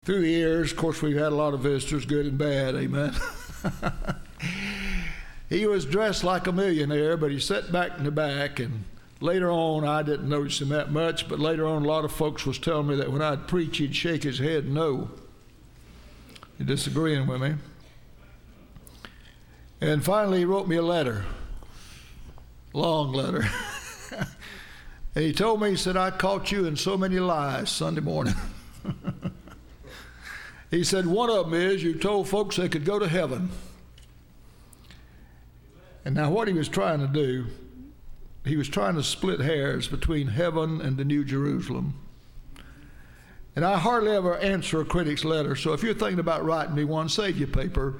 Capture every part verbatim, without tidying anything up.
through the years, of course, we've had a lot of visitors, good and bad, amen. He was dressed like a millionaire, but he sat back in the back, and later on, I didn't notice him that much, but later on, a lot of folks was telling me that when I'd preach, he'd shake his head no. He's disagreeing with me. And finally, he wrote me a letter, long letter. And he told me, he said, I caught you in so many lies Sunday morning. He said, one of them is you told folks they could go to heaven. And now what he was trying to do, he was trying to split hairs between heaven and the New Jerusalem. And I hardly ever answer a critic's letter, so if you're thinking about writing me one, save your paper.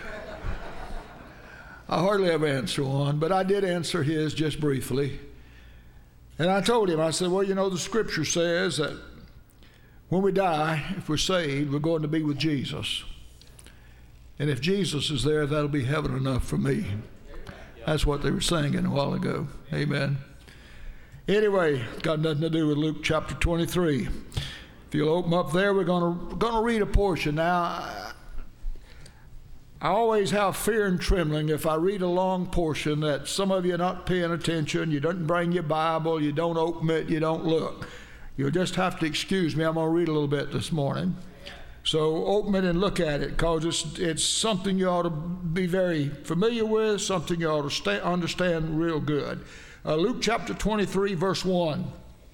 I hardly ever answer one, but I did answer his just briefly. And I told him, I said, well, you know, the scripture says that when we die, if we're saved, we're going to be with Jesus. And if Jesus is there, that'll be heaven enough for me. That's what they were singing a while ago. Amen. Anyway, it's got nothing to do with Luke chapter twenty-three. If you'll open up there, we're going to going to read a portion. Now, I, I always have fear and trembling if I read a long portion that some of you are not paying attention, you don't bring your Bible, you don't open it, you don't look. You'll just have to excuse me. I'm going to read a little bit this morning. So open it and look at it, because it's, it's something you ought to be very familiar with, something you ought to stay, understand real good. Uh, Luke chapter twenty-three, verse one.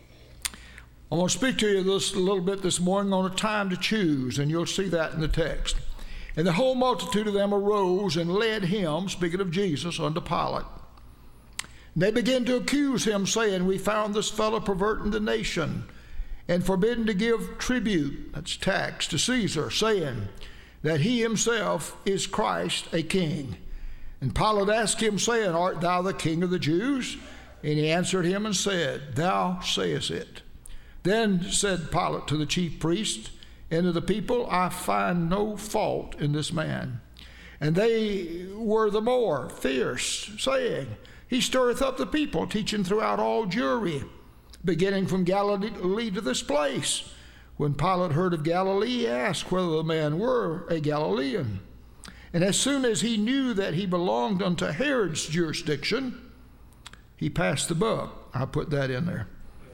I'm going to speak to you this, a little bit this morning on a time to choose, and you'll see that in the text. And the whole multitude of them arose and led him, speaking of Jesus, unto Pilate. And they began to accuse him, saying, we found this fellow perverting the nation, and forbidden to give tribute, that's tax, to Caesar, saying that he himself is Christ, a king. And Pilate asked him, saying, art thou the king of the Jews? And he answered him and said, thou sayest it. Then said Pilate to the chief priests and to the people, I find no fault in this man. And they were the more fierce, saying, he stirreth up the people, teaching throughout all Jewry, beginning from Galilee to this place. When Pilate heard of Galilee, he asked whether the man were a Galilean. And as soon as he knew that he belonged unto Herod's jurisdiction, he passed the buck. I put that in there.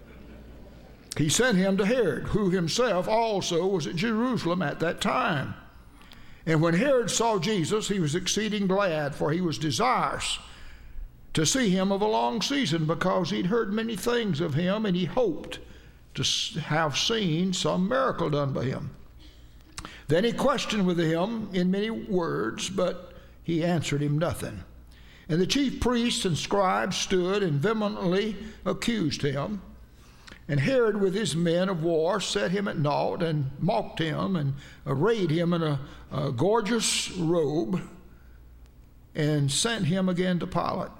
He sent him to Herod, who himself also was at Jerusalem at that time. And when Herod saw Jesus, he was exceeding glad, for he was desirous to see him of a long season, because he'd heard many things of him, and he hoped to have seen some miracle done by him. Then he questioned with him in many words, but he answered him nothing. And the chief priests and scribes stood and vehemently accused him. And Herod with his men of war set him at naught, and mocked him, and arrayed him in a, a gorgeous robe, and sent him again to Pilate.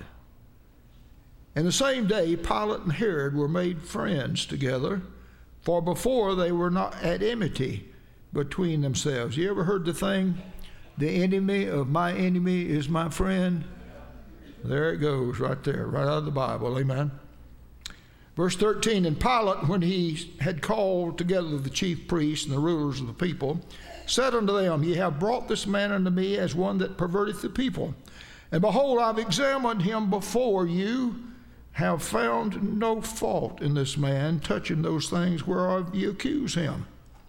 And the same day, Pilate and Herod were made friends together, for before they were not at enmity between themselves. You ever heard the thing, the enemy of my enemy is my friend? There it goes, right there, right out of the Bible, amen. Verse thirteen, and Pilate, when he had called together the chief priests and the rulers of the people, said unto them, ye have brought this man unto me as one that perverteth the people. And behold, I've examined him before you, have found no fault in this man touching those things whereof ye accuse him.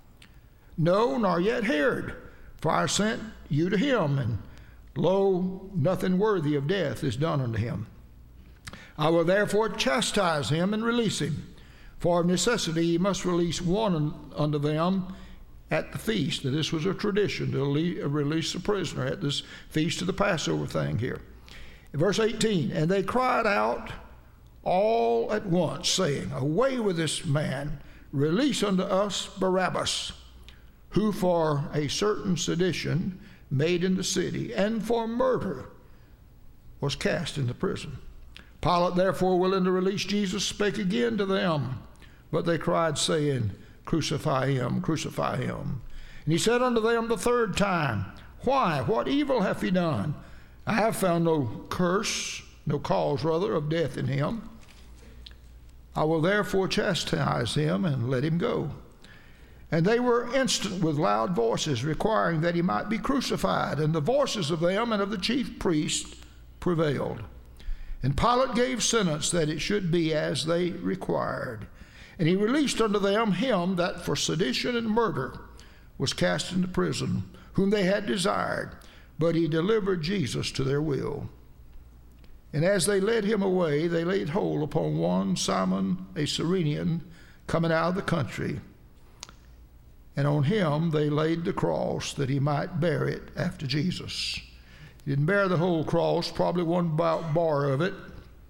No, nor yet Herod, for I sent you to him, and lo, nothing worthy of death is done unto him. I will therefore chastise him and release him, for of necessity ye must release one unto them at the feast. Now, this was a tradition to release the prisoner at this feast of the Passover thing here. Verse eighteen, and they cried out all at once, saying, away with this man, release unto us Barabbas, who for a certain sedition made in the city, and for murder was cast into prison. Pilate, therefore, willing to release Jesus, spake again to them, but they cried, saying, crucify him, crucify him. And he said unto them the third time, why, what evil hath he done? I have found no curse, no cause rather, of death in him. I will therefore chastise him and let him go. And they were instant with loud voices, requiring that he might be crucified. And the voices of them and of the chief priests prevailed. And Pilate gave sentence that it should be as they required. And he released unto them him that for sedition and murder was cast into prison, whom they had desired. But he delivered Jesus to their will. And as they led him away, they laid hold upon one Simon, a Cyrenian, coming out of the country. And on him they laid the cross that he might bear it after Jesus. He didn't bear the whole cross, probably one bar of it.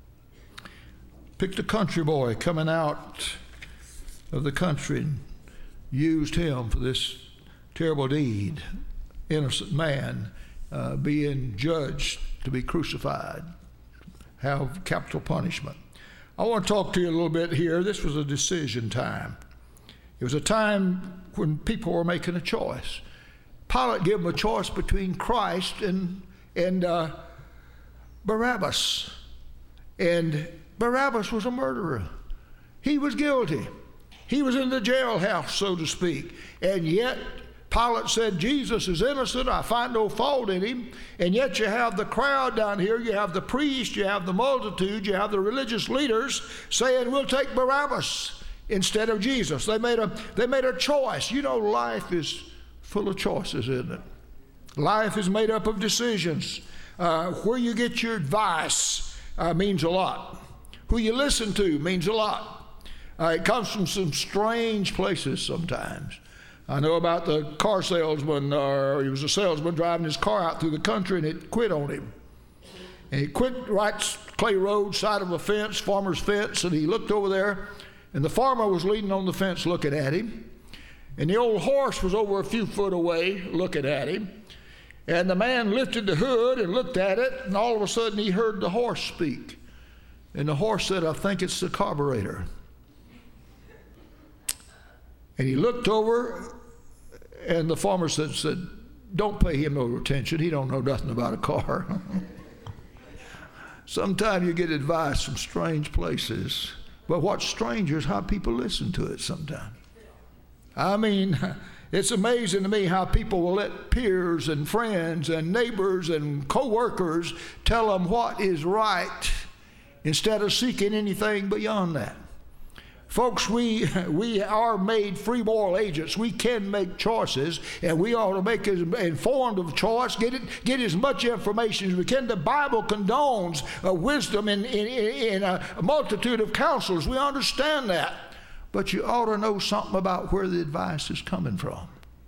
Picked a country boy coming out of the country and used him for this terrible deed. Innocent man uh, being judged to be crucified, have capital punishment. I want to talk to you a little bit here. This was a decision time. It was a time when people were making a choice. Pilate gave them a choice between Christ and, and uh, Barabbas. And Barabbas was a murderer. He was guilty. He was in the jailhouse, so to speak. And yet Pilate said, Jesus is innocent. I find no fault in him. And yet you have the crowd down here. You have the priests. You have the multitude. You have the religious leaders saying, we'll take Barabbas instead of Jesus. They made a, they made a choice. You know, life is full of choices, isn't it? Life is made up of decisions. Uh, where you get your advice uh, means a lot. Who you listen to means a lot. Uh, it comes from some strange places sometimes. I know about the car salesman, or he was a salesman driving his car out through the country, and it quit on him. And he quit right clay road, side of a fence, farmer's fence, and he looked over there, and the farmer was leaning on the fence looking at him. And the old horse was over a few foot away looking at him. And the man lifted the hood and looked at it, and all of a sudden he heard the horse speak. And the horse said, I think it's the carburetor. And he looked over, and the farmer said, said, don't pay him no attention. He don't know nothing about a car. Sometimes you get advice from strange places. But what's strange is how people listen to it sometimes. I mean, it's amazing to me how people will let peers and friends and neighbors and co-workers tell them what is right instead of seeking anything beyond that. Folks, we we are made free moral agents. We can make choices, and we ought to make as informed of choice, get it, get as much information as we can. The Bible condones uh, wisdom in, in, in a multitude of counsels. We understand that. But you ought to know something about where the advice is coming from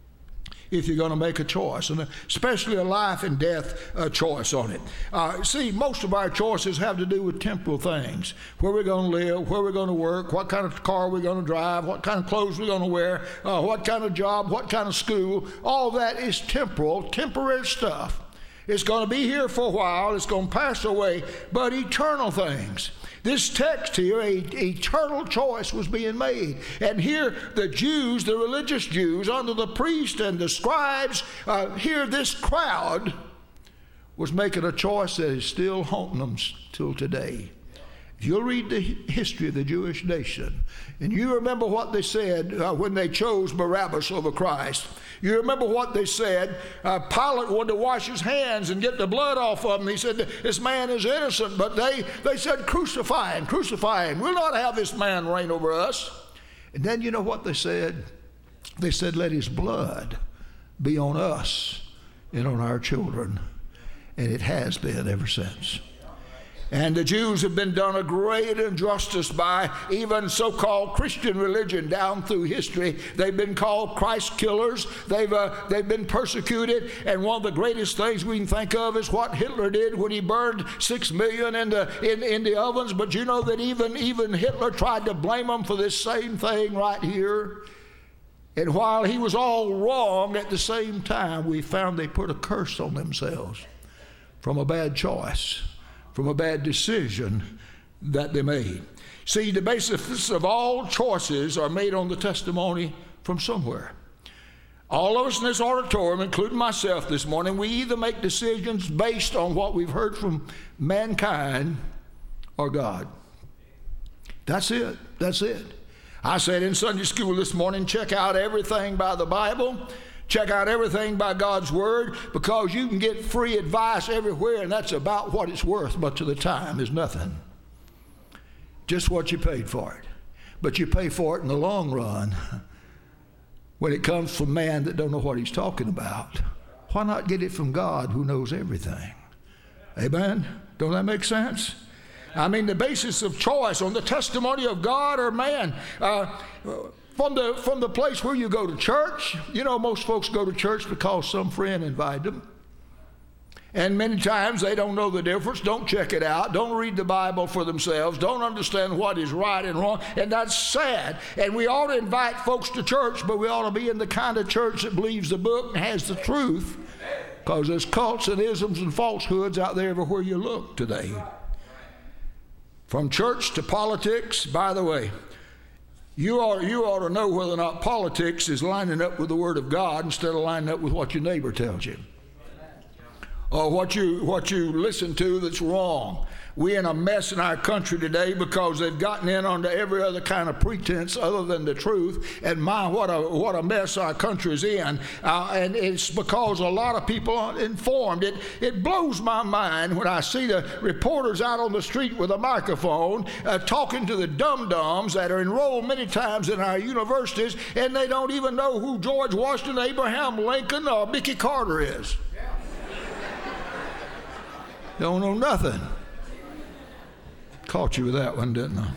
if you're going to make a choice, and especially a life and death uh, choice on it. Uh, see, most of our choices have to do with temporal things. Where we're going to live, where we're going to work, what kind of car we're going to drive, what kind of clothes we're going to wear, uh, what kind of job, what kind of school. All that is temporal, temporary stuff. It's going to be here for a while. It's going to pass away, but eternal things. This text here, a eternal choice was being made. And here the Jews, the religious Jews, under the priests and the scribes, uh, here this crowd was making a choice that is still haunting them till today. If you'll read the history of the Jewish nation, and you remember what they said uh, when they chose Barabbas over Christ. You remember what they said. Uh, Pilate wanted to wash his hands and get the blood off of him. He said, this man is innocent. But they, they said, crucify him, crucify him. We'll not have this man reign over us. And then you know what they said? They said, let his blood be on us and on our children. And it has been ever since. And the Jews have been done a great injustice by even so-called Christian religion down through history. They've been called Christ killers. They've, uh, they've been persecuted. And one of the greatest things we can think of is what Hitler did when he burned six million in the, in, in the ovens. But you know that even, even Hitler tried to blame them for this same thing right here. And while he was all wrong, at the same time, we found they put a curse on themselves from a bad choice, from a bad decision that they made. See, the basis of all choices are made on the testimony from somewhere. All of us in this auditorium, including myself this morning, we either make decisions based on what we've heard from mankind or God. That's it. That's it. I said in Sunday school this morning, check out everything by the Bible. Check out everything by God's Word, because you can get free advice everywhere, and that's about what it's worth. Much of the time is nothing. Just what you paid for it. But you pay for it in the long run when it comes from man that don't know what he's talking about. Why not get it from God who knows everything? Amen? Don't that make sense? I mean, the basis of choice on the testimony of God or man. Uh, from the from the place where you go to church, you know, most folks go to church because some friend invited them. And many times they don't know the difference, don't check it out, don't read the Bible for themselves, don't understand what is right and wrong, and that's sad. And we ought to invite folks to church, but we ought to be in the kind of church that believes the book and has the truth, because there's cults and isms and falsehoods out there everywhere you look today. From church to politics, by the way, you ought, you ought to know whether or not politics is lining up with the Word of God instead of lining up with what your neighbor tells you, or what you what you listen to that's wrong. We're in a mess in our country today because they've gotten in onto every other kind of pretense other than the truth. And my, what a what a mess our country is in. Uh, and it's because a lot of people aren't informed. It it blows my mind when I see the reporters out on the street with a microphone uh, talking to the dum-dums that are enrolled many times in our universities, and they don't even know who George Washington, Abraham Lincoln, or Mickey Carter is. Don't know nothing. Caught you with that one, didn't I?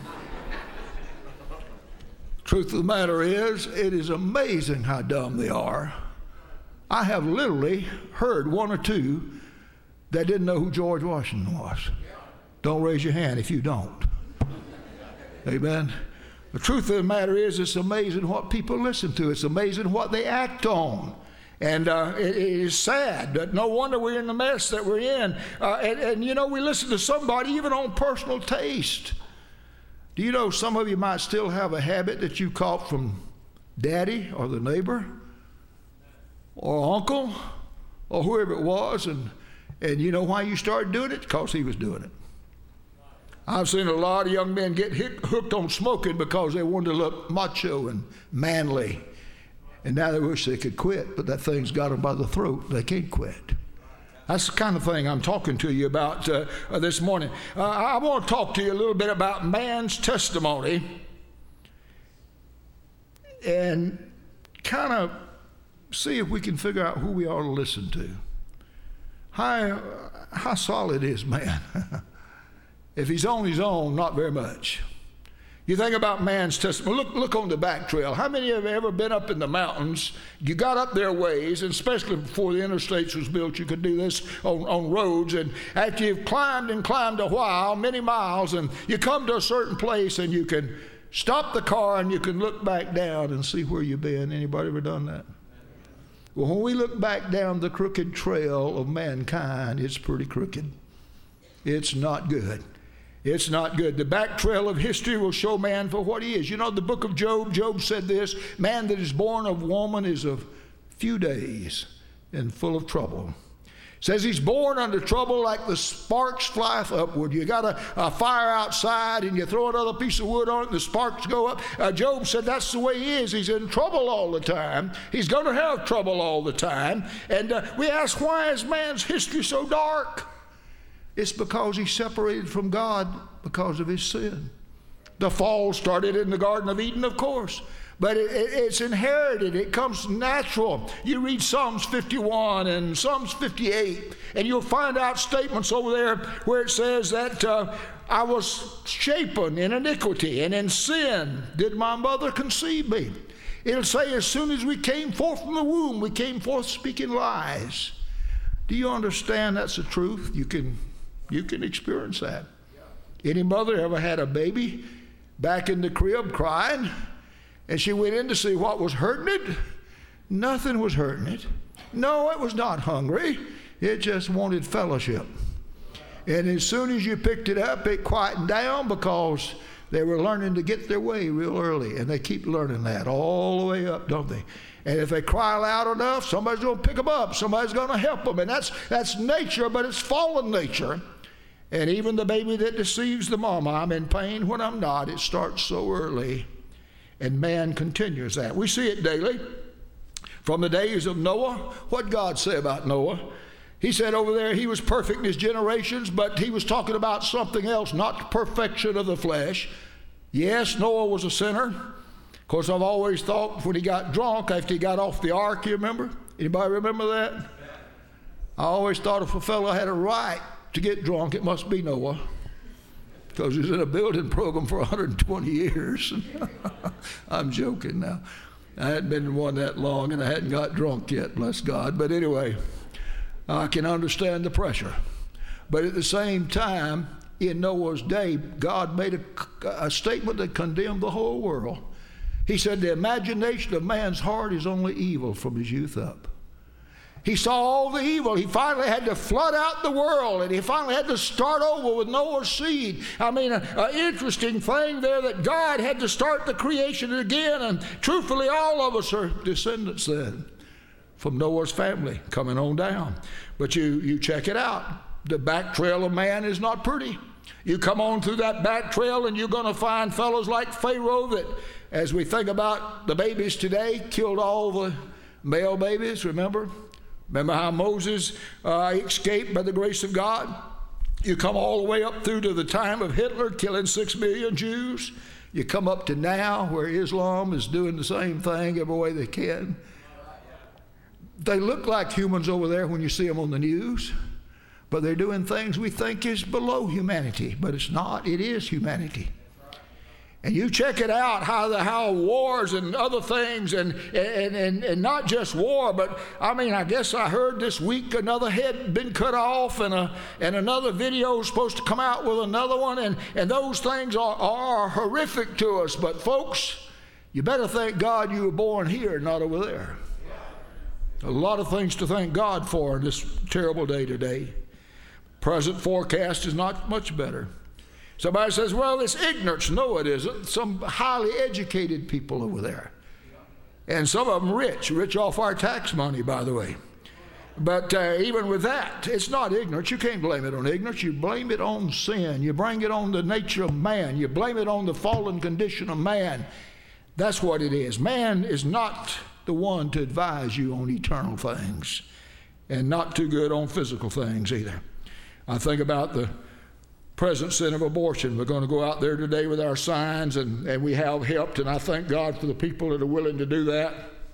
Truth of the matter is, it is amazing how dumb they are. I have literally heard one or two that didn't know who George Washington was. Don't raise your hand if you don't. Amen. The truth of the matter is, it's amazing what people listen to. It's amazing what they act on. And uh, it, it is sad. No wonder we're in the mess that we're in. Uh, and, and, you know, we listen to somebody even on personal taste. Do you know some of you might still have a habit that you caught from daddy or the neighbor or uncle or whoever it was, and, and you know why you started doing it? Because he was doing it. I've seen a lot of young men get hit, hooked on smoking because they wanted to look macho and manly. And now they wish they could quit, but that thing's got them by the throat. They can't quit. That's the kind of thing I'm talking to you about uh, uh, this morning. Uh, I want to talk to you a little bit about man's testimony and kind of see if we can figure out who we ought to listen to. How, how solid is man? If he's on his own, not very much. You think about man's testimony. Look, look on the back trail. How many of you have ever been up in the mountains? You got up there ways, and especially before the interstates was built, you could do this on, on roads. And after you've climbed and climbed a while, many miles, and you come to a certain place, and you can stop the car, and you can look back down and see where you've been. Anybody ever done that? Well, when we look back down the crooked trail of mankind, it's pretty crooked. It's not good. It's not good. The back trail of history will show man for what he is. You know, the book of Job, Job said this, man that is born of woman is of few days and full of trouble. Says he's born under trouble like the sparks flyeth upward. You got a, a fire outside and you throw another piece of wood on it and the sparks go up. Uh, Job said that's the way he is. He's in trouble all the time. He's going to have trouble all the time. And uh, we ask, why is man's history so dark? It's because he's separated from God because of his sin. The fall started in the Garden of Eden, of course, but it, it, it's inherited. It comes natural. You read Psalms fifty-one and Psalms fifty-eight, and you'll find out statements over there where it says that uh, I was shapen in iniquity, and in sin did my mother conceive me. It'll say as soon as we came forth from the womb, we came forth speaking lies. Do you understand that's the truth? You can You can experience that. Any mother ever had a baby back in the crib crying, and she went in to see what was hurting it? Nothing was hurting it. No, it was not hungry. It just wanted fellowship. And as soon as you picked it up, it quieted down because they were learning to get their way real early, and they keep learning that all the way up, don't they? And if they cry loud enough, somebody's going to pick them up. Somebody's going to help them. And that's that's nature, but it's fallen nature. And even the baby that deceives the mama, I'm in pain when I'm not, it starts so early. And man continues that. We see it daily. From the days of Noah, what God say about Noah? He said over there he was perfect in his generations, but he was talking about something else, not the perfection of the flesh. Yes, Noah was a sinner. Of course, I've always thought when he got drunk after he got off the ark, you remember? Anybody remember that? I always thought if a fellow had a right to get drunk, it must be Noah, because he was in a building program for one hundred twenty years. I'm joking now. I hadn't been in one that long, and I hadn't got drunk yet, bless God. But anyway, I can understand the pressure. But at the same time, in Noah's day, God made a, a statement that condemned the whole world. He said, the imagination of man's heart is only evil from his youth up. He saw all the evil. He finally had to flood out the world, and he finally had to start over with Noah's seed. I mean, an interesting thing there that God had to start the creation again, and truthfully, all of us are descendants then from Noah's family coming on down. But you, you check it out. The back trail of man is not pretty. You come on through that back trail, and you're going to find fellows like Pharaoh that, as we think about the babies today, killed all the male babies, remember? Remember how Moses uh, escaped by the grace of God? You come all the way up through to the time of Hitler killing six million Jews. You come up to now where Islam is doing the same thing every way they can. They look like humans over there when you see them on the news, but they're doing things we think is below humanity, but it's not. It is humanity. And you check it out, how the how wars and other things, and, and, and, and not just war, but I mean, I guess I heard this week another head been cut off, and a, and another video is supposed to come out with another one, and, and those things are, are horrific to us. But folks, you better thank God you were born here, not over there. A lot of things to thank God for in this terrible day today. Present forecast is not much better. Somebody says, well, it's ignorance. No, it isn't. Some highly educated people over there. And some of them rich, rich off our tax money, by the way. But uh, even with that, it's not ignorance. You can't blame it on ignorance. You blame it on sin. You bring it on the nature of man. You blame it on the fallen condition of man. That's what it is. Man is not the one to advise you on eternal things, and not too good on physical things either. I think about the present sin of abortion. We're going to go out there today with our signs, and, and we have helped, and I thank God for the people that are willing to do that.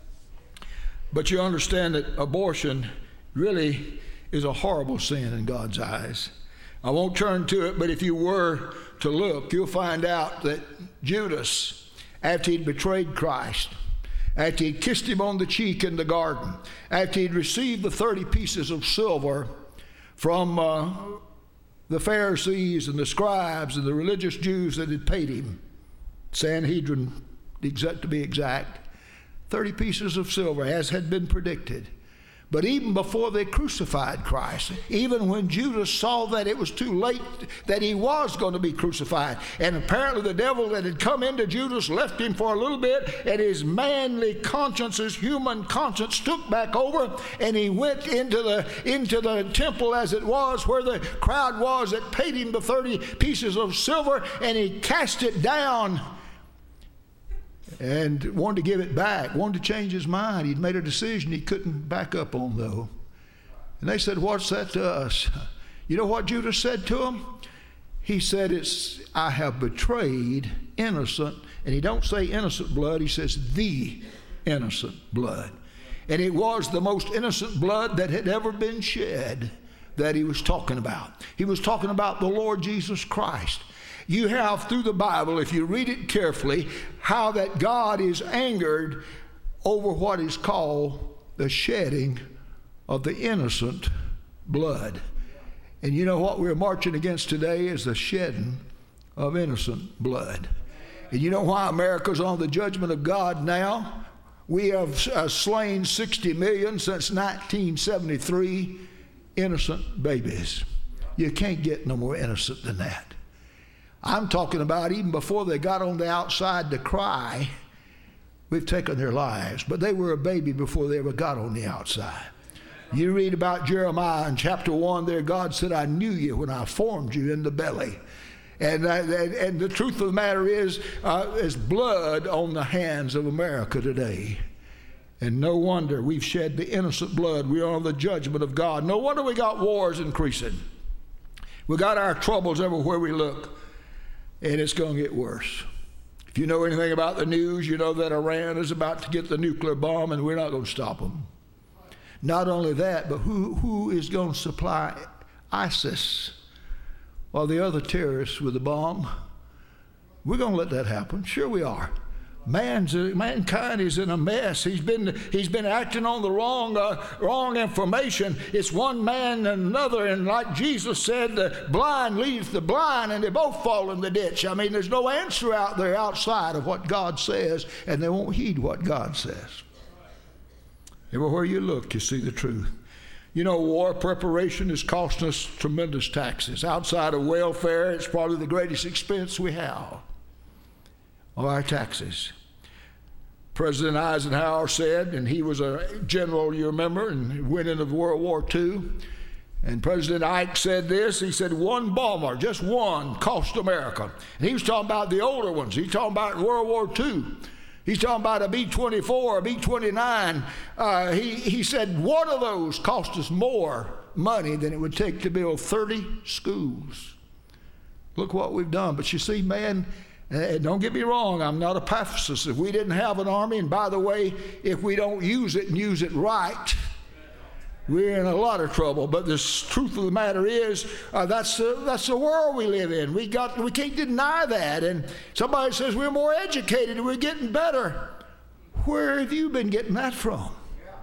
But you understand that abortion really is a horrible sin in God's eyes. I won't turn to it, but if you were to look, you'll find out that Judas, after he'd betrayed Christ, after he'd kissed him on the cheek in the garden, after he'd received the thirty pieces of silver from uh, the Pharisees and the scribes and the religious Jews that had paid him, Sanhedrin, to be exact, thirty pieces of silver, as had been predicted. But even before they crucified Christ, even when Judas saw that it was too late, that he was going to be crucified, and apparently the devil that had come into Judas left him for a little bit, and his manly conscience, his human conscience took back over, and he went into the into the temple as it was, where the crowd was that paid him the thirty pieces of silver, and he cast it down and wanted to give it back, wanted to change his mind. He'd made a decision he couldn't back up on, though. And they said, what's that to us? You know what Judas said to him? He said, "It's I have betrayed innocent," and he don't say innocent blood, he says the innocent blood. And it was the most innocent blood that had ever been shed that he was talking about. He was talking about the Lord Jesus Christ. You have through the Bible, if you read it carefully, how that God is angered over what is called the shedding of the innocent blood. And you know what we're marching against today is the shedding of innocent blood. And you know why America's on the judgment of God now? We have uh, slain sixty million since nineteen seventy-three innocent babies. You can't get no more innocent than that. I'm talking about even before they got on the outside to cry, we've taken their lives. But they were a baby before they ever got on the outside. You read about Jeremiah in chapter one there, God said, I knew you when I formed you in the belly. And, uh, and, and the truth of the matter is, uh, is blood on the hands of America today. And no wonder we've shed the innocent blood. We are on the judgment of God. No wonder we got wars increasing. We got our troubles everywhere we look. And it's going to get worse. If you know anything about the news, you know that Iran is about to get the nuclear bomb, and we're not going to stop them. Not only that, but who, who is going to supply ISIS or the other terrorists with the bomb? We're going to let that happen. Sure we are. Man's, mankind is in a mess. He's been, he's been acting on the wrong, uh, wrong information. It's one man and another, and like Jesus said, the blind leads the blind, and they both fall in the ditch. I mean, there's no answer out there outside of what God says, and they won't heed what God says. Everywhere you look, you see the truth. You know, war preparation is costing us tremendous taxes. Outside of welfare, it's probably the greatest expense we have. Of our taxes. President Eisenhower said, and he was a general, you remember, and went into World War Two. And President Ike said this, he said, one bomber, just one, cost America. And he was talking about the older ones. He's talking about World War Two. He's talking about a B twenty-four, a B twenty-nine. Uh, he, he said one of those cost us more money than it would take to build thirty schools. Look what we've done. But you see, man, Uh, don't get me wrong, I'm not a pacifist. If we didn't have an army, and by the way, if we don't use it and use it right, we're in a lot of trouble. But the truth of the matter is, uh, that's, uh, that's the world we live in. We, got, we can't deny that. And somebody says we're more educated and we're getting better. Where have you been getting that from?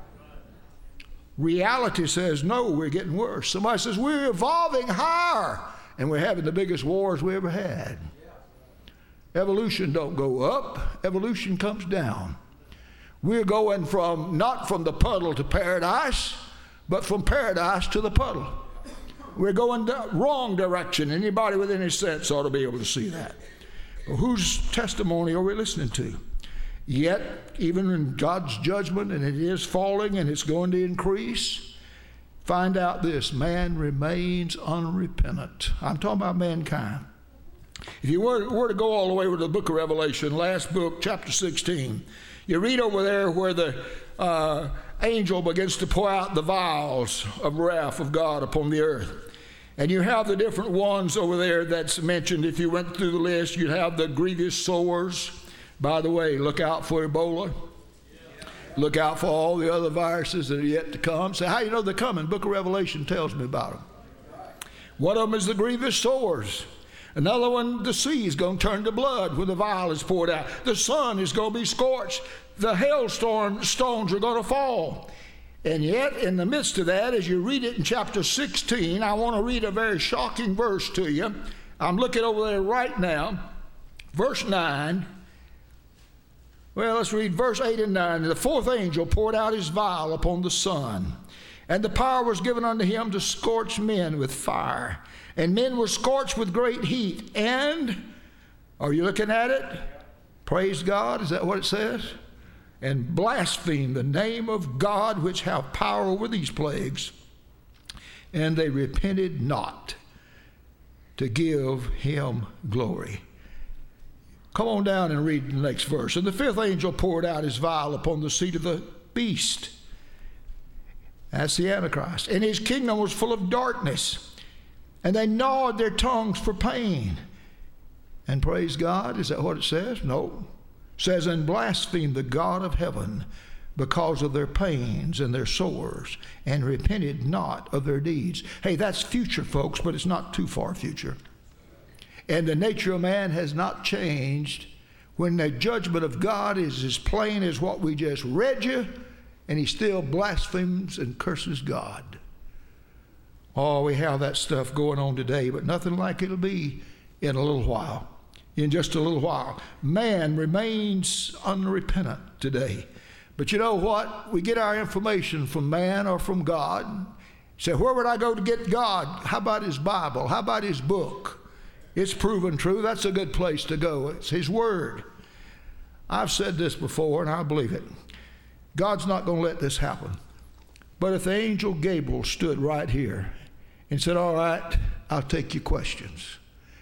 Reality says, no, we're getting worse. Somebody says we're evolving higher, and we're having the biggest wars we ever had. Evolution don't go up. Evolution comes down. We're going from, not from the puddle to paradise, but from paradise to the puddle. We're going the wrong direction. Anybody with any sense ought to be able to see that. Well, whose testimony are we listening to? Yet, even in God's judgment, and it is falling and it's going to increase, find out this: man remains unrepentant. I'm talking about mankind. If you were, were to go all the way to the book of Revelation, last book, chapter sixteen, you read over there where the uh, angel begins to pour out the vials of wrath of God upon the earth. And you have the different ones over there that's mentioned. If you went through the list, you'd have the grievous sores. By the way, look out for Ebola. Look out for all the other viruses that are yet to come. Say, how do you know they're coming? Book of Revelation tells me about them. One of them is the grievous sores. Another one, the sea is going to turn to blood when the vial is poured out. The sun is going to be scorched. The hailstorm stones are going to fall. And yet, in the midst of that, as you read it in chapter sixteen, I want to read a very shocking verse to you. I'm looking over there right now. Verse nine. Well, let's read verse eight and nine. The fourth angel poured out his vial upon the sun, and the power was given unto him to scorch men with fire. And men were scorched with great heat. And, are you looking at it? Praise God, is that what it says? And blaspheme the name of God, which have power over these plagues. And they repented not to give him glory. Come on down and read the next verse. And the fifth angel poured out his vial upon the seat of the beast. That's the Antichrist. And his kingdom was full of darkness. And they gnawed their tongues for pain. And praise God, is that what it says? No. It says, and blasphemed the God of heaven because of their pains and their sores, and repented not of their deeds. Hey, that's future, folks, but it's not too far future. And the nature of man has not changed when the judgment of God is as plain as what we just read you, and he still blasphemes and curses God. Oh, we have that stuff going on today, but nothing like it'll be in a little while. In just a little while. Man remains unrepentant today. But you know what? We get our information from man or from God. Say, where would I go to get God? How about his Bible? How about his book? It's proven true. That's a good place to go. It's his word. I've said this before, and I believe it. God's not going to let this happen. But if the angel Gabriel stood right here and said, all right, I'll take your questions.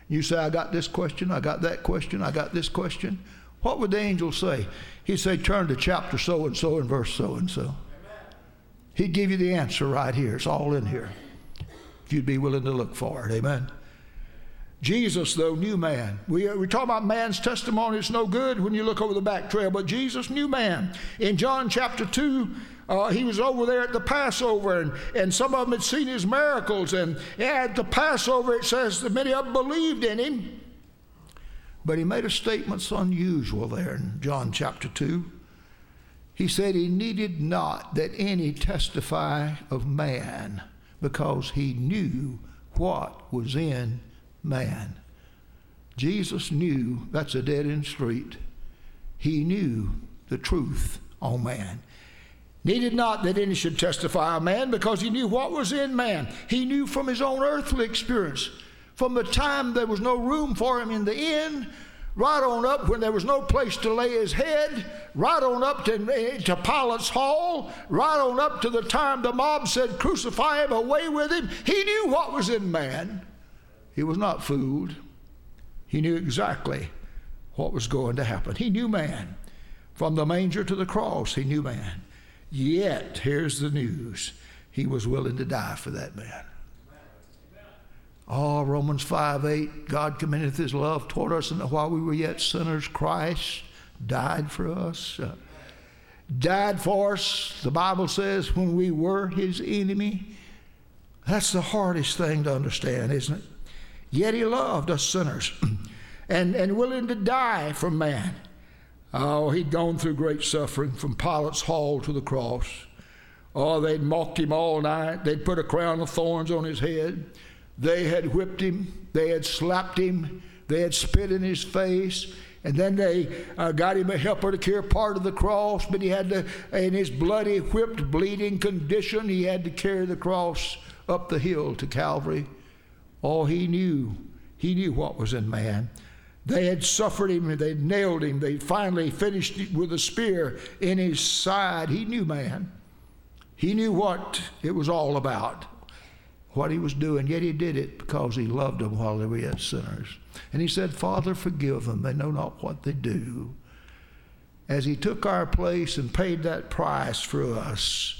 You say, I got this question, I got that question, I got this question. What would the angel say? He'd say, turn to chapter so-and-so and verse so-and-so. He'd give you the answer right here. It's all in here, if you'd be willing to look for it. Amen. Jesus, though, knew man. We, we talk about man's testimony. It's no good when you look over the back trail, but Jesus knew man. In John chapter two, uh, he was over there at the Passover, and, and some of them had seen his miracles. And yeah, at the Passover, it says that many of them believed in him. But he made a statement so unusual there in John chapter two. He said he needed not that any testify of man, because he knew what was in man. Jesus knew that's a dead-end street. He knew the truth on man. Needed not that any should testify of man, because he knew what was in man. He knew from his own earthly experience, from the time there was no room for him in the inn, right on up when there was no place to lay his head, right on up to, to Pilate's hall, right on up to the time the mob said, crucify him, away with him. He knew what was in man. He was not fooled. He knew exactly what was going to happen. He knew man. From the manger to the cross, he knew man. Yet, here's the news. He was willing to die for that man. Oh, Romans five eight, God commendeth his love toward us, and while we were yet sinners, Christ died for us. Uh, died for us, the Bible says, when we were his enemy. That's the hardest thing to understand, isn't it? Yet he loved us sinners and, and willing to die for man. Oh, he'd gone through great suffering from Pilate's hall to the cross. Oh, they'd mocked him all night. They'd put a crown of thorns on his head. They had whipped him. They had slapped him. They had spit in his face. And then they uh, got him a helper to carry part of the cross, but he had to, in his bloody, whipped, bleeding condition, he had to carry the cross up the hill to Calvary. Oh, he knew. He knew what was in man. They had suffered him. They nailed him. They finally finished it with a spear in his side. He knew man. He knew what it was all about, what he was doing. Yet he did it because he loved them while they were yet sinners. And he said, Father, forgive them. They know not what they do. As he took our place and paid that price for us,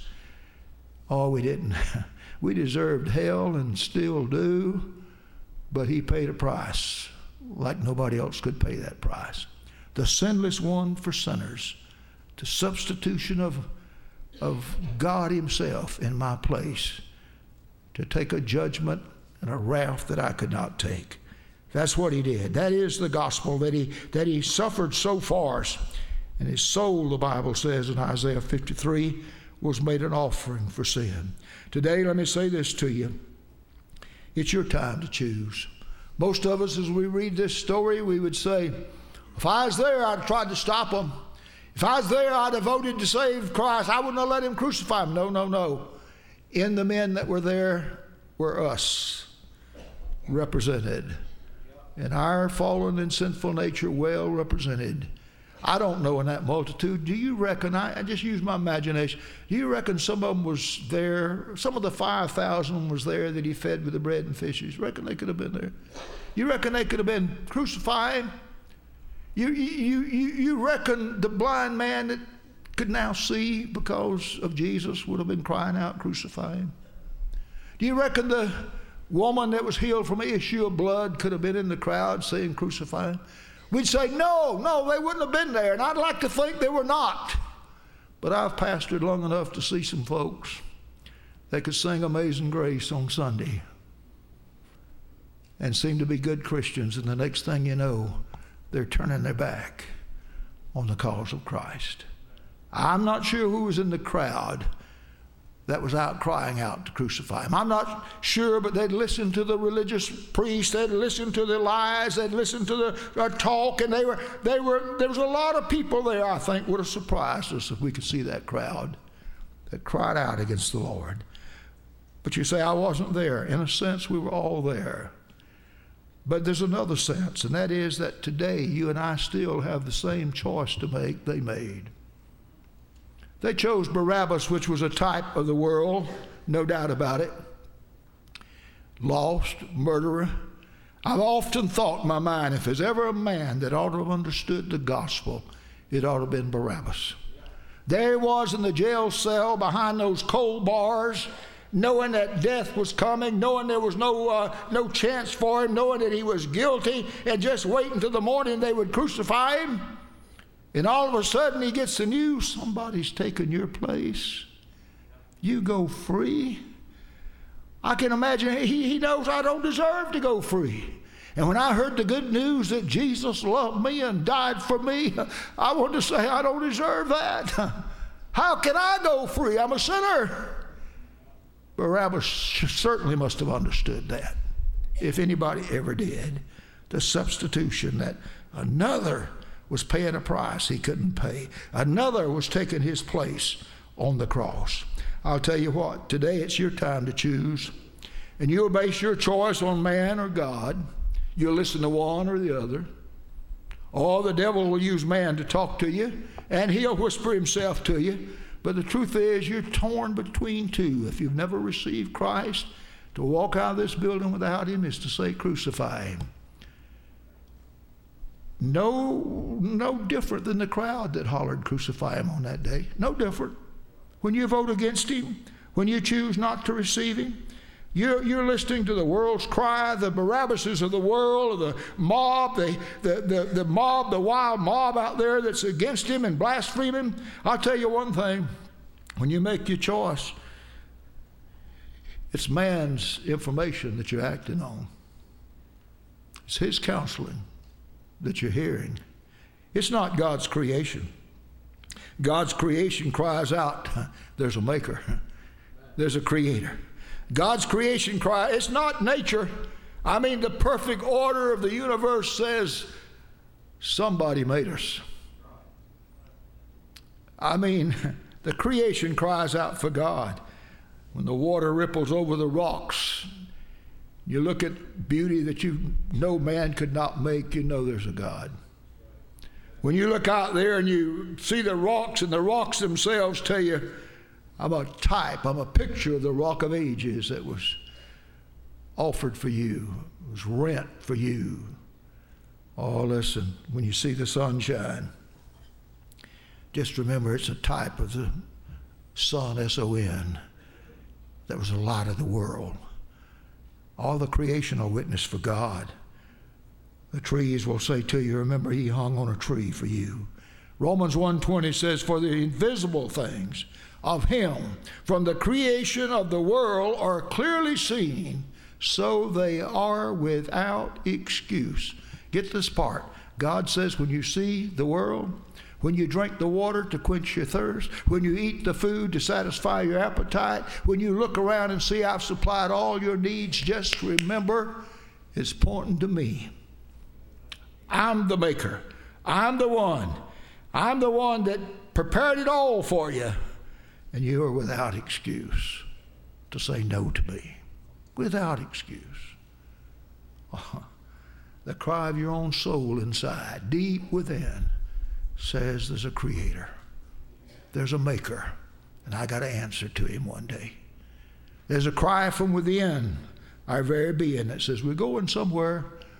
oh, we didn't. We deserved hell and still do, but he paid a price like nobody else could pay that price. The sinless one for sinners, the substitution of, of God himself in my place to take a judgment and a wrath that I could not take. That's what he did. That is the gospel, that he, that he suffered so for us. And his soul, the Bible says in Isaiah fifty-three, was made an offering for sin. Today, let me say this to you. It's your time to choose. Most of us, as we read this story, we would say, if I was there, I'd have tried to stop him. If I was there, I'd have voted to save Christ. I wouldn't have let him crucify him. No, no, no. In the men that were there were us represented. And our fallen and sinful nature well represented. I don't know in that multitude. Do you reckon, I, I just use my imagination, do you reckon some of them was there, some of the five thousand was there that he fed with the bread and fishes? Reckon they could have been there? You reckon they could have been crucifying? You, you, you, you reckon the blind man that could now see because of Jesus would have been crying out, crucify him? Do you reckon the woman that was healed from an issue of blood could have been in the crowd saying, crucify him? We'd say, no, no, they wouldn't have been there, and I'd like to think they were not. But I've pastored long enough to see some folks that could sing Amazing Grace on Sunday and seem to be good Christians, and the next thing you know, they're turning their back on the cause of Christ. I'm not sure who was in the crowd that was out crying out to crucify him. I'm not sure, but they'd listen to the religious priest, they'd listen to the lies, they'd listen to the uh, talk, and they were, they were, there was a lot of people there, I think, would have surprised us if we could see that crowd that cried out against the Lord. But you say, I wasn't there. In a sense, we were all there. But there's another sense, and that is that today you and I still have the same choice to make they made. They chose Barabbas, which was a type of the world, no doubt about it. Lost, murderer. I've often thought in my mind, if there's ever a man that ought to have understood the gospel, it ought to have been Barabbas. There he was in the jail cell behind those cold bars, knowing that death was coming, knowing there was no uh, no chance for him, knowing that he was guilty, and just waiting till the morning they would crucify him. And all of a sudden he gets the news, somebody's taken your place. You go free. I can imagine he, he knows I don't deserve to go free. And when I heard the good news that Jesus loved me and died for me, I wanted to say, I don't deserve that. How can I go free? I'm a sinner. Barabbas certainly must have understood that, if anybody ever did. The substitution that another was paying a price he couldn't pay. Another was taking his place on the cross. I'll tell you what, today it's your time to choose. And you'll base your choice on man or God. You'll listen to one or the other. Or the devil will use man to talk to you, and he'll whisper himself to you. But the truth is, you're torn between two. If you've never received Christ, to walk out of this building without him is to say, crucify him. No, no different than the crowd that hollered, crucify him on that day. No different. When you vote against him, when you choose not to receive him, You're, you're listening to the world's cry, the Barabbases of the world, the mob, the, the, the, the mob, the wild mob out there that's against him and blaspheming. I'll tell you one thing. When you make your choice, it's man's information that you're acting on. It's his counseling that you're hearing. It's not God's creation. God's creation cries out, there's a maker. There's a creator. God's creation cry, it's not nature. I mean, the perfect order of the universe says somebody made us. I mean, the creation cries out for God. When the water ripples over the rocks, you look at beauty that you know man could not make, you know there's a God. When you look out there and you see the rocks, and the rocks themselves tell you, I'm a type, I'm a picture of the Rock of Ages that was offered for you, was rent for you. Oh, listen, when you see the sunshine, just remember it's a type of the sun, S O N, that was the light of the world. All the creation are witness for God. The trees will say to you, remember he hung on a tree for you. Romans one twenty says, for the invisible things of him from the creation of the world are clearly seen, so they are without excuse. Get this part. God says when you see the world, when you drink the water to quench your thirst, when you eat the food to satisfy your appetite, when you look around and see I've supplied all your needs, just remember it's pointing to me. I'm the maker. I'm the one. I'm the one that prepared it all for you. And you are without excuse to say no to me. Without excuse. Uh, the cry of your own soul inside, deep within, says there's a creator. There's a maker. And I got to answer to him one day. There's a cry from within our very being that says we're going somewhere.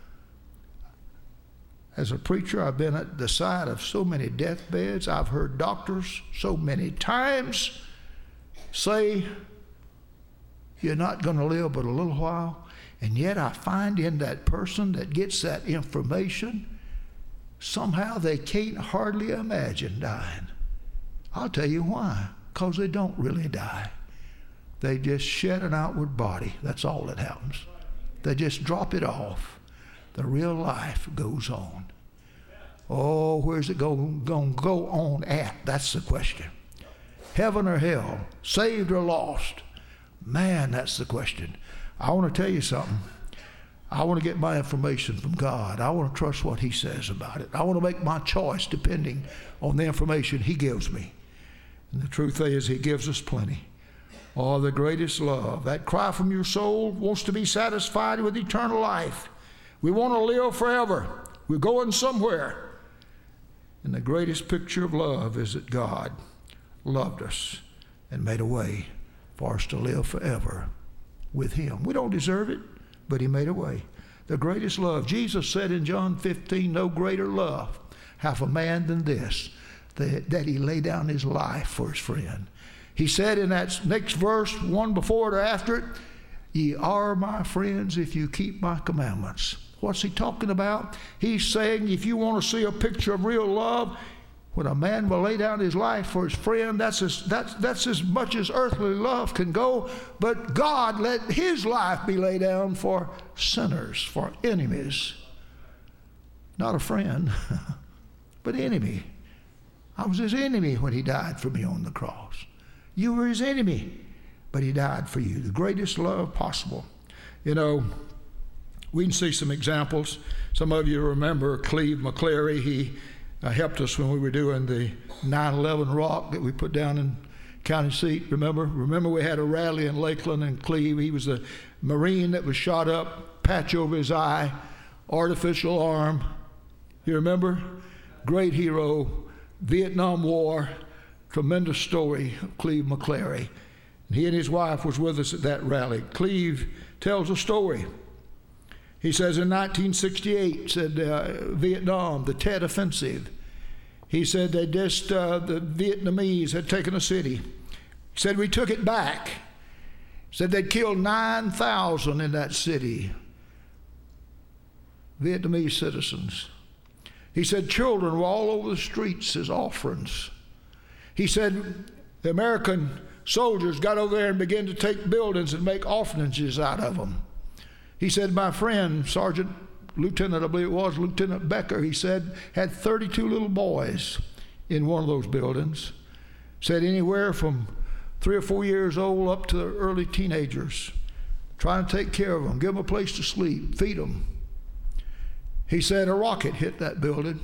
As a preacher, I've been at the side of so many deathbeds. I've heard doctors so many times say, you're not going to live but a little while. And yet I find in that person that gets that information, somehow they can't hardly imagine dying. I'll tell you why. Because they don't really die. They just shed an outward body. That's all that happens. They just drop it off. The real life goes on. Oh, where's it going to go on at? That's the question. Heaven or hell? Saved or lost? Man, that's the question. I want to tell you something. I want to get my information from God. I want to trust what he says about it. I want to make my choice depending on the information he gives me. And the truth is, he gives us plenty. Oh, the greatest love. That cry from your soul wants to be satisfied with eternal life. We want to live forever. We're going somewhere. And the greatest picture of love is that God loved us and made a way for us to live forever with him. We don't deserve it, but he made a way. The greatest love. Jesus said in John fifteen, no greater love hath a man than this, that, that he lay down his life for his friend. He said in that next verse, one before it or after it, ye are my friends if you keep my commandments. What's he talking about? He's saying if you want to see a picture of real love, when a man will lay down his life for his friend, that's as, that's, that's as much as earthly love can go. But God let his life be laid down for sinners, for enemies. Not a friend, but enemy. I was his enemy when he died for me on the cross. You were his enemy, but he died for you. The greatest love possible. You know, we can see some examples. Some of you remember Cleve McClary. He uh, helped us when we were doing the nine eleven rock that we put down in county seat. Remember? Remember we had a rally in Lakeland and Cleve. He was a Marine that was shot up, patch over his eye, artificial arm. You remember? Great hero, Vietnam War, tremendous story of Cleve McClary. And he and his wife was with us at that rally. Cleve tells a story. He says in nineteen sixty-eight, said uh, Vietnam, the Tet Offensive. He said they just, uh, the Vietnamese had taken a city. He said we took it back. He said they'd killed nine thousand in that city. Vietnamese citizens. He said children were all over the streets as orphans. He said the American soldiers got over there and began to take buildings and make orphanages out of them. He said my friend, Sergeant Lieutenant, I believe it was, Lieutenant Becker, he said, had thirty-two little boys in one of those buildings. Said anywhere from three or four years old up to early teenagers, trying to take care of them, give them a place to sleep, feed them. He said a rocket hit that building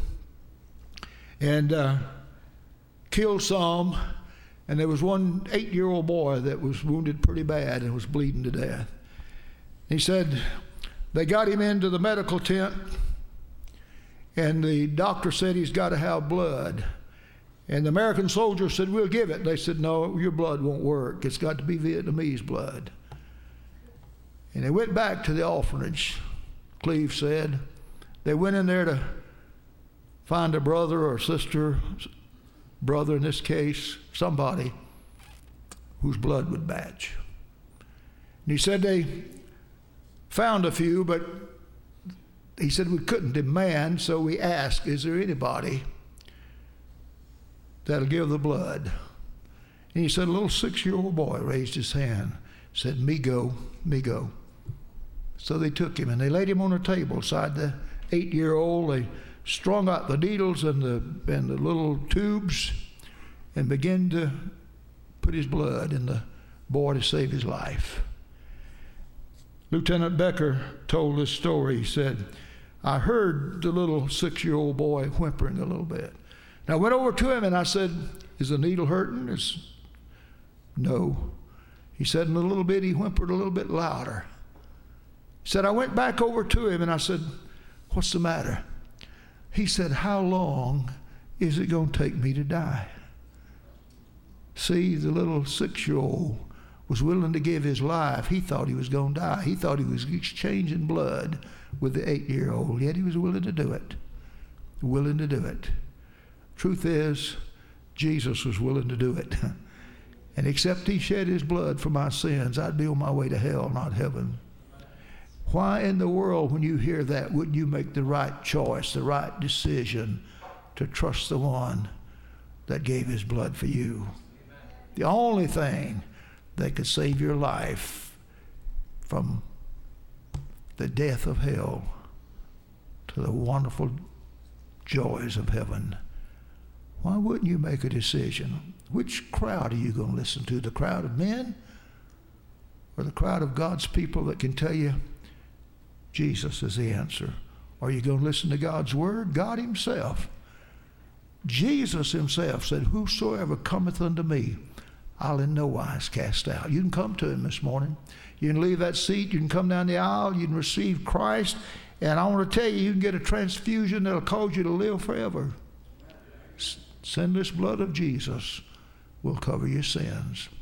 and uh, killed some, and there was one eight-year-old boy that was wounded pretty bad and was bleeding to death. He said they got him into the medical tent, and the doctor said he's got to have blood. And the American soldiers said, we'll give it. They said, no, your blood won't work. It's got to be Vietnamese blood. And they went back to the orphanage, Cleve said. They went in there to find a brother or sister, brother in this case, somebody whose blood would match. And he said they found a few, but he said we couldn't demand, so we asked, is there anybody that'll give the blood? And he said a little six-year-old boy raised his hand, said, me go, me go. So they took him and they laid him on a table beside the eight-year-old. They strung out the needles and the and the little tubes and began to put his blood in the boy to save his life. Lieutenant Becker told this story. He said, I heard the little six-year-old boy whimpering a little bit. And I went over to him and I said, is the needle hurting? It's, no. He said, in a little bit, he whimpered a little bit louder. He said, I went back over to him and I said, what's the matter? He said, how long is it going to take me to die? See, the little six-year-old was willing to give his life. He thought he was going to die. He thought he was exchanging blood with the eight-year-old, yet he was willing to do it. Willing to do it. Truth is, Jesus was willing to do it. And except he shed his blood for my sins, I'd be on my way to hell, not heaven. Why in the world, when you hear that, wouldn't you make the right choice, the right decision to trust the one that gave his blood for you? The only thing that could save your life from the death of hell to the wonderful joys of heaven. Why wouldn't you make a decision? Which crowd are you going to listen to? The crowd of men or the crowd of God's people that can tell you Jesus is the answer? Are you going to listen to God's word? God himself. Jesus himself said, whosoever cometh unto me, I'll in no wise cast out. You can come to him this morning. You can leave that seat. You can come down the aisle. You can receive Christ. And I want to tell you, you can get a transfusion that'll cause you to live forever. Sinless blood of Jesus will cover your sins.